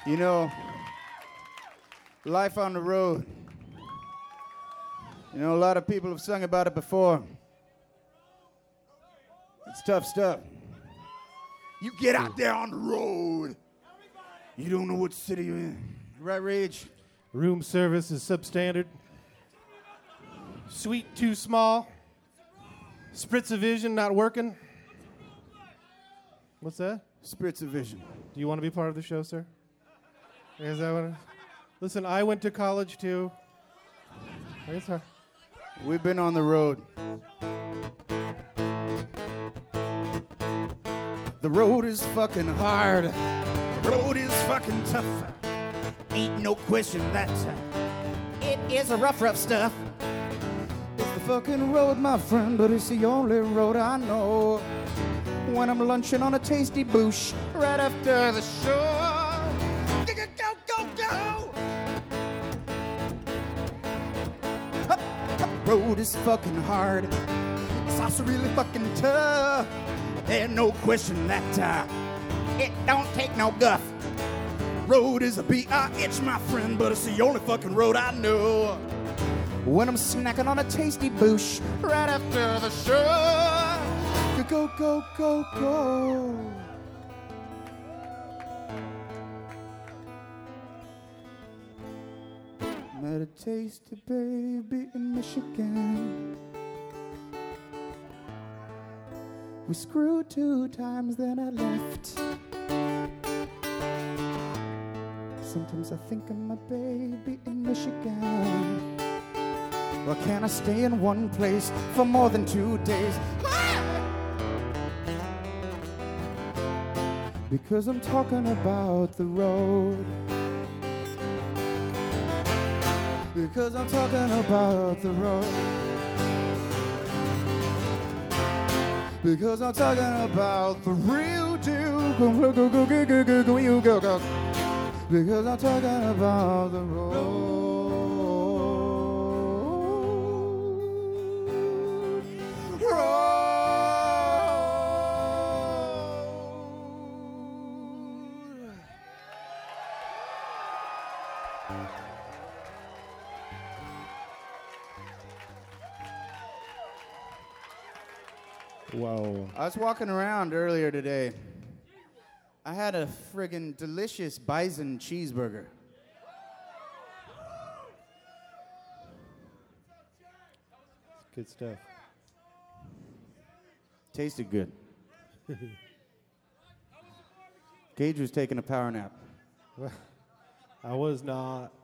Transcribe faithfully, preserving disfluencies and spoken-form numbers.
You know, life on the road. You know, a lot of people have sung about it before. It's tough stuff. You get out there on the road. You don't know what city you're in. Right, Rage? Room service is substandard. Suite too small. Spritz-O-Vision not working. What's that? Spritz-O-Vision. Do you want to be part of the show, sir? Is that what it is? Listen, I went to college too. It's hard. We've been on the road. The road is fucking hard. The road is fucking tough. Ain't no question that it is a rough, rough stuff. It's the fucking road, my friend, but it's the only road I know. When I'm lunching on a tasty boosh right after the show. Go, go, go, go! Up, up, road is fucking hard. It's also really fucking tough. There's no question that uh, it don't take no guff. Road is a B I H, my friend, but it's the only fucking road I know. When I'm snacking on a tasty boosh right after the show. Go, go, go, go, go. Met a tasty baby in Michigan. We screwed two times, then I left. Sometimes I think of my baby in Michigan. Well, can I stay in one place for more than two days? Because I'm talking about the road. Because I'm talking about the road. Because I'm talking about the real deal. Go, go, go, go, go, go, go, go, you go, go. Because I'm talking about the road. Whoa. I was walking around earlier today. I had a friggin' delicious bison cheeseburger. Good stuff. Tasted good. Gage was taking a power nap. I was not.